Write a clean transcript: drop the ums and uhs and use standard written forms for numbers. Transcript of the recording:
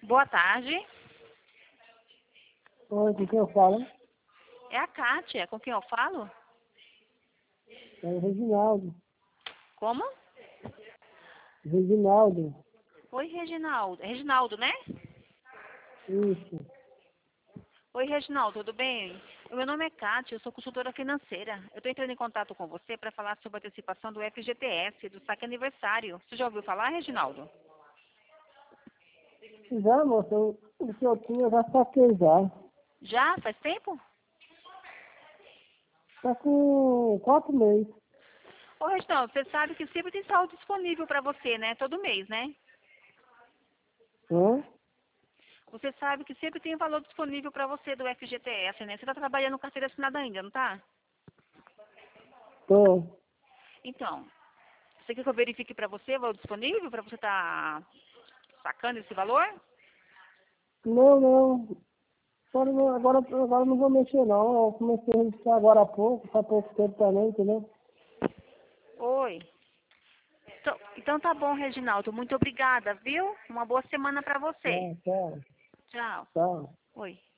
Boa tarde. Oi, com quem eu falo? É a Kátia. Com quem eu falo? É o Reginaldo. Como? Reginaldo. Oi, Reginaldo. É Reginaldo, né? Isso. Oi, Reginaldo, tudo bem? O meu nome é Kátia, eu sou consultora financeira. Eu estou entrando em contato com você para falar sobre a antecipação do FGTS, do saque aniversário. Você já ouviu falar, Reginaldo? Já, moça, o que eu tinha eu já saquei já. Já? Faz tempo? Tá com 4 meses. Ô, Reginaldo, você sabe que sempre tem saldo disponível para você, né? Todo mês, né? Hã? Você sabe que sempre tem valor disponível para você do FGTS, né? Você está trabalhando com carteira assinada ainda, não tá? Tô. Então, você quer que eu verifique para você o valor disponível para você estar sacando esse valor? Não, não. Agora não vou mexer não. Eu comecei a registrar agora há pouco, faz pouco tempo também, entendeu? Oi. Então tá bom, Reginaldo. Muito obrigada, viu? Uma boa semana para você. Tchau, tchau, Tchau. tchau. Oi.